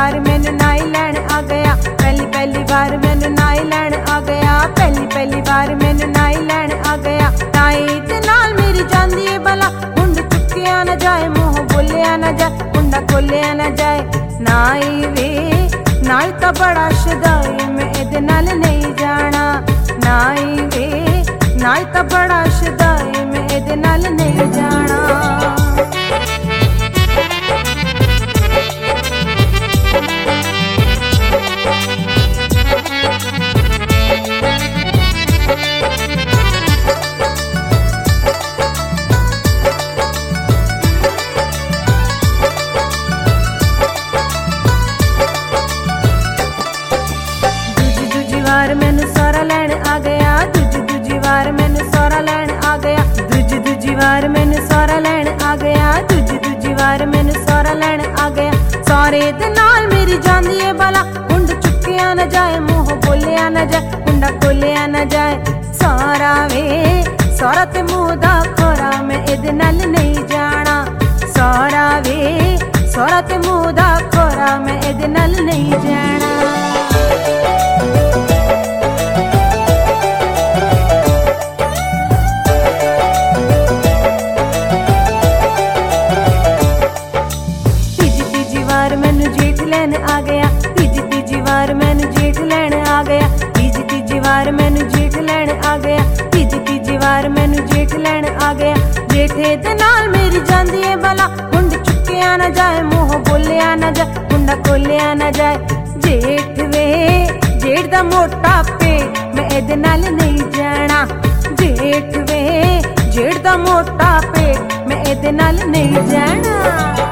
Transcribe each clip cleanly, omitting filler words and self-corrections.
बार मैनू नाई लैण आ गया, पहली पहली बार मैनू नाई लैण आ गया, पहली पहली बार मैनू नाई लैण आ गया। नाई ते नाल मेरी जांदी है भला, हुंड चुक्किया ना जाए, मुंह बोलिया ना जाए, कुंडा खोलिया ना जाए। नाई वे नाई तो बड़ा शदाई, मैं इहदे नाल नहीं जाना। नाई वे नाई तो बड़ा शदाई, मैं इहदे नाल नहीं जाना। मैनू सारा लैण आ गया, दूजी वार मैनू सारा लैण आ गया, दूजी वार मैनू सारा लैण आ गया, दूजी वार मैनू सारा लैण आ गया। सारे दे नाल मेरी जांदी है भला, हुंड चुक्किया ना जाए, मुंह बोलिया ना जाए, कुंडा खोलिया ना जाए। सारा वे सारा ते मुंह दा खोरा, मैं इहदे नाल नहीं जाना। सारा वे सारा ते मुंह दा खोरा, मैं इहदे नाल नहीं जाना। मैनू जेठ लैण आ गया, तीजी वार मैनू जेठ लैण आ गया, तीजी वार मैनू जेठ लैण आ गया, तीजी वार मैनू जेठ लैण आ गया। जेठे दे नाल मेरी जांदी है भला, हुंड चुक्किया ना जाए, मुंह बोलिया ना जाए, कुंडा खोलिया ना जाए। जेठ वे जेठ दा मोटा पेट, मैं इहदे नाल नहीं जाना। जेठ वे जेठ दा मोटा पेट, मैं इहदे नाल नहीं जाना।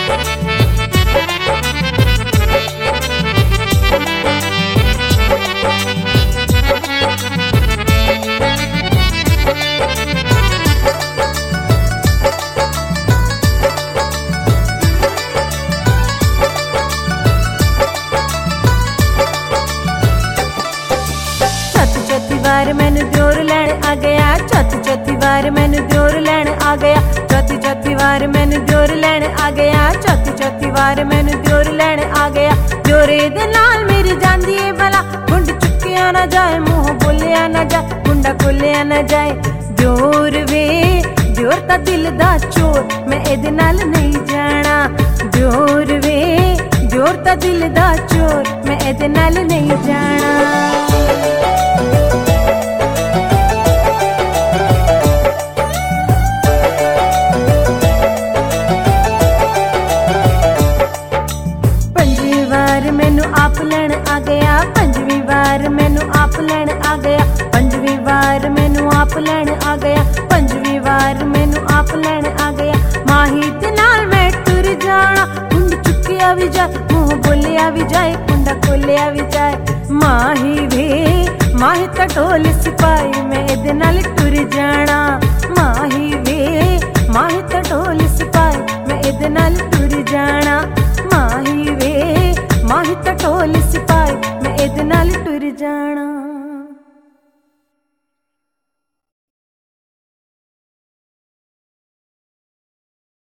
वार मैनू दियोर लैण आ गया, चौथी वार मैनू दियोर लैण आ गया, चौथी वार मैनू दियोर लैण आ गया, चौथी वार मैनू दियोर लैण आ गया। दियोरे दे नाल मेरी जांदी है भला, हुंड चुक्किया ना जाए, मुंह बोलिया ना जाए, कुंडा खोलिया ना जाए। दियोर वे दियोर ता दिल दा चोर, मैं इहदे नाल नहीं जाना। दियोर वे दियोर ता दिल दा चोर, मैं इहदे नाल नहीं जाना। मैनू आप लैण आ गया, पंजवीं वार मैनू आप लैण आ गया, पंजवीं वार मैनू आप लैण आ गया, पंजवीं वार मैनू आप लैण आ गया। माही दे नाल मैं टुर जाना, हुंड चुक्किया भी जाए, मुंह बोलिया भी जाए, कुंडा खोलिया भी जाए। माही वे माही ता ढोल सिपाही, मैं इहदे नाल टुर जाना। माही वे माही ता ढोल सिपाही, मैं इहदे नाल टुर जाना। माही वे माही ता ढोल सिपाही, मैं इहदे नाल टुर जाना।